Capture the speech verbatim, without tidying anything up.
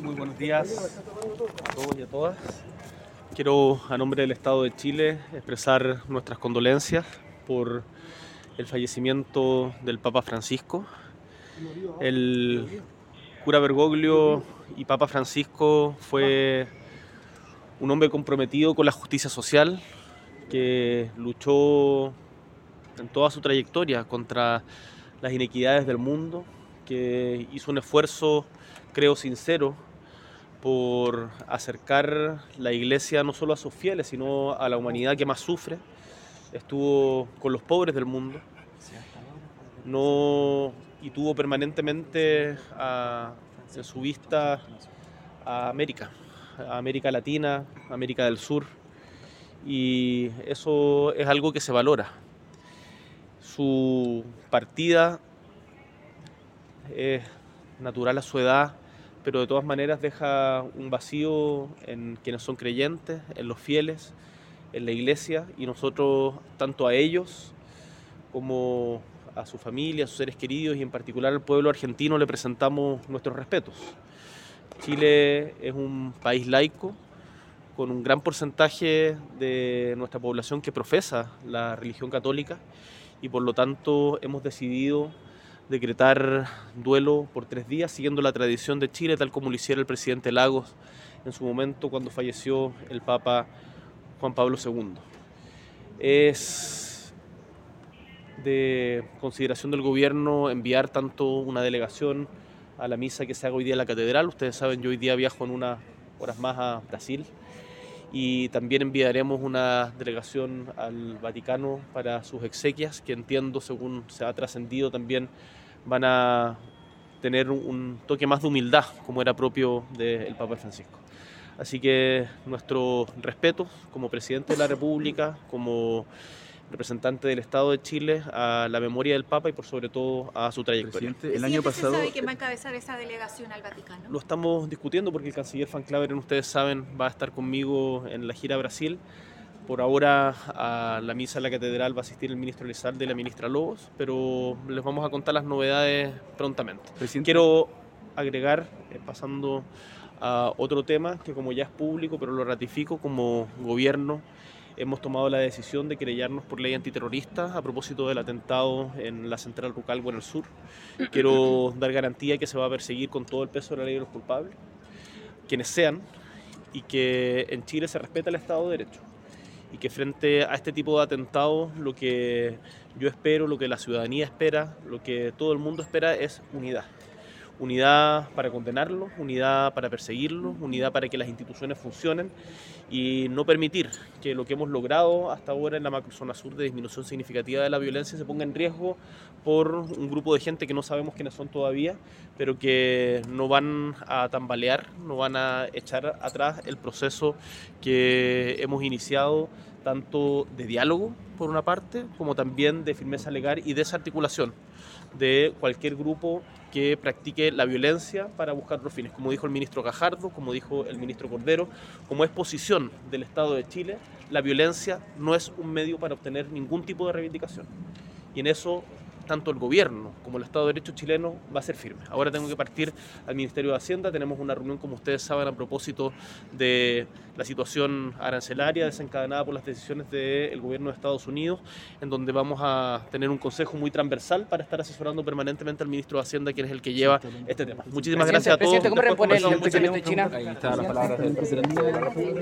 Muy buenos días a todos y a todas. Quiero, a nombre del Estado de Chile, expresar nuestras condolencias por el fallecimiento del Papa Francisco. El cura Bergoglio y Papa Francisco fue un hombre comprometido con la justicia social, que luchó en toda su trayectoria contra las inequidades del mundo, que hizo un esfuerzo, creo, sincero por acercar la Iglesia no solo a sus fieles, sino a la humanidad que más sufre. Estuvo con los pobres del mundo, no, y tuvo permanentemente a, en su vista a América, a América Latina, América del Sur, y eso es algo que se valora. Su partida es natural a su edad, pero de todas maneras deja un vacío en quienes son creyentes, en los fieles, en la Iglesia, y nosotros, tanto a ellos como a su familia, a sus seres queridos y en particular al pueblo argentino, le presentamos nuestros respetos. Chile es un país laico, con un gran porcentaje de nuestra población que profesa la religión católica, y por lo tanto hemos decidido decretar duelo por tres días, siguiendo la tradición de Chile, tal como lo hiciera el presidente Lagos en su momento cuando falleció el Papa Juan Pablo segundo. Es de consideración del gobierno enviar tanto una delegación a la misa que se haga hoy día en la catedral. Ustedes saben, yo hoy día viajo en unas horas más a Brasil, y también enviaremos una delegación al Vaticano para sus exequias, que entiendo, según se ha trascendido, también van a tener un toque más de humildad, como era propio del Papa Francisco. Así que nuestro respeto como presidente de la República, como representante del Estado de Chile, a la memoria del Papa y por sobre todo a su trayectoria. Presidente, el año pasado... ¿Se sabe quién va a encabezar esa delegación al Vaticano? Lo estamos discutiendo porque el canciller Van Claveren, ustedes saben, va a estar conmigo en la gira a Brasil. Por ahora a la misa en la catedral va a asistir el ministro Elizalde y la ministra Lobos, pero les vamos a contar las novedades prontamente. Presidente. Quiero agregar, eh, pasando a otro tema que como ya es público, pero lo ratifico, como gobierno hemos tomado la decisión de querellarnos por ley antiterrorista a propósito del atentado en la central Rucalco en el sur. Quiero dar garantía que se va a perseguir con todo el peso de la ley de los culpables, quienes sean, y que en Chile se respeta el Estado de Derecho, y que frente a este tipo de atentados lo que yo espero, lo que la ciudadanía espera, lo que todo el mundo espera es unidad. Unidad para condenarlos, unidad para perseguirlos, unidad para que las instituciones funcionen y no permitir que lo que hemos logrado hasta ahora en la macrozona sur de disminución significativa de la violencia se ponga en riesgo por un grupo de gente que no sabemos quiénes son todavía, pero que no van a tambalear, no van a echar atrás el proceso que hemos iniciado, tanto de diálogo por una parte, como también de firmeza legal y desarticulación de cualquier grupo que practique la violencia para buscar otros fines. Como dijo el ministro Gajardo, como dijo el ministro Cordero, como es posición del Estado de Chile, la violencia no es un medio para obtener ningún tipo de reivindicación. Y en eso tanto el gobierno como el Estado de Derecho chileno va a ser firme. Ahora tengo que partir al Ministerio de Hacienda. Tenemos una reunión, como ustedes saben, a propósito de la situación arancelaria desencadenada por las decisiones del gobierno de Estados Unidos, en donde vamos a tener un consejo muy transversal para estar asesorando permanentemente al ministro de Hacienda, quien es el que lleva este tema. Muchísimas gracias a todos. Presidente, ¿cómo responde el presidente de China? Ahí está la palabra del presidente.